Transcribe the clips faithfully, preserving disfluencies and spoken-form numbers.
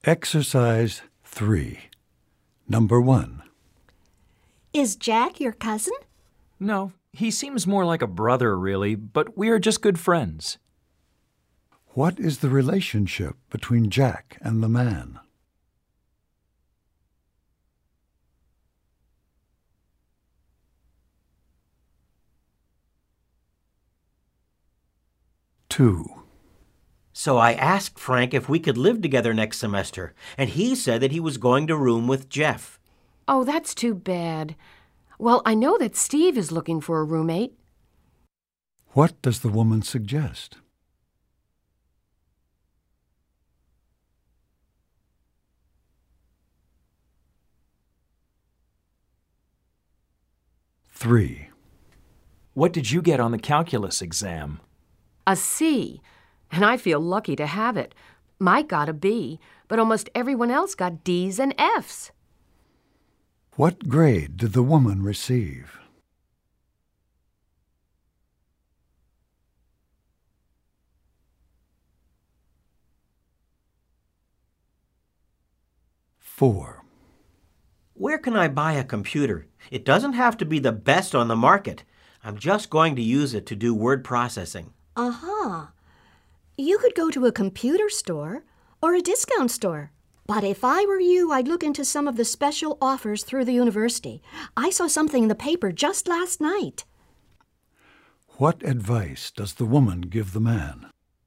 Exercise three. Number one. Is Jack your cousin? No, he seems more like a brother, really, but we are just good friends. What is the relationship between Jack and the man? Two. So I asked Frank if we could live together next semester, and he said that he was going to room with Jeff. Oh, that's too bad. Well, I know that Steve is looking for a roommate. What does the woman suggest? Three. What did you get on the calculus exam? A C, and I feel lucky to have it. Mike got a B, but almost everyone else got D's and F's. What grade did the woman receive? Four. Where can I buy a computer? It doesn't have to be the best on the market. I'm just going to use it to do word processing. Uh-huh. You could go to a computer store or a discount store. But if I were you, I'd look into some of the special offers through the university. I saw something in the paper just last night. What advice does the woman give the man?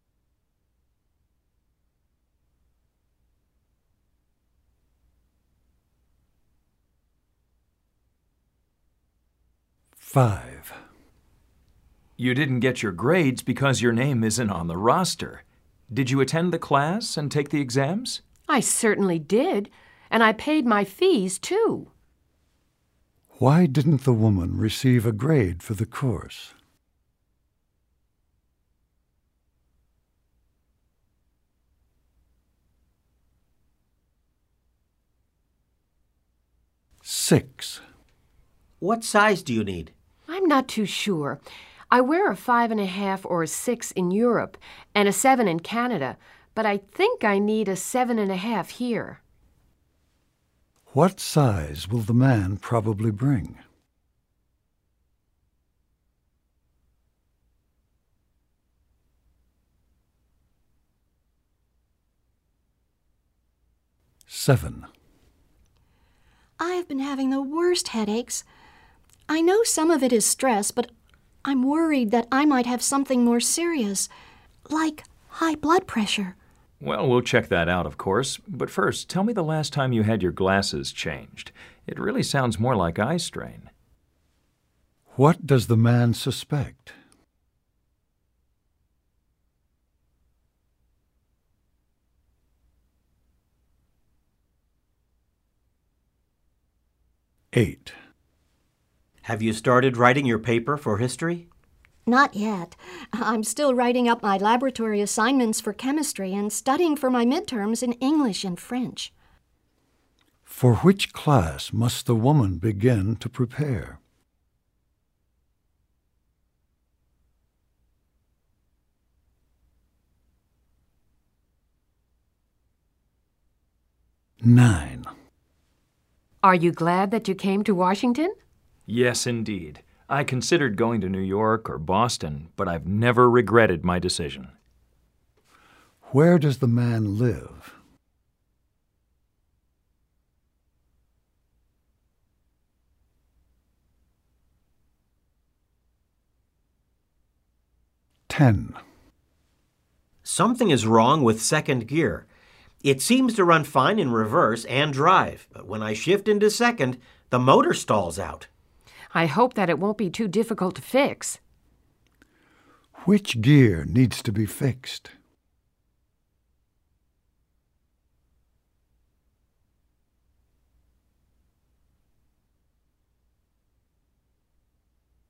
Five. You didn't get your grades because your name isn't on the roster. Did you attend the class and take the exams? I certainly did, and I paid my fees, too. Why didn't the woman receive a grade for the course? Six. What size do you need? I'm not too sure. I wear a five and a half or a six in Europe and a seven in Canada, but I think I need a seven and a half here. What size will the man probably bring? Seven. I have been having the worst headaches. I know some of it is stress, but I'm worried that I might have something more serious, like high blood pressure. Well, we'll check that out, of course. But first, tell me the last time you had your glasses changed. It really sounds more like eye strain. What does the man suspect? Eight. Have you started writing your paper for history? Not yet. I'm still writing up my laboratory assignments for chemistry and studying for my midterms in English and French. For which class must the woman begin to prepare? Nine. Are you glad that you came to Washington? Yes, indeed. I considered going to New York or Boston, but I've never regretted my decision. Where does the man live? Ten. Something is wrong with second gear. It seems to run fine in reverse and drive, but when I shift into second, the motor stalls out. I hope that it won't be too difficult to fix. Which gear needs to be fixed?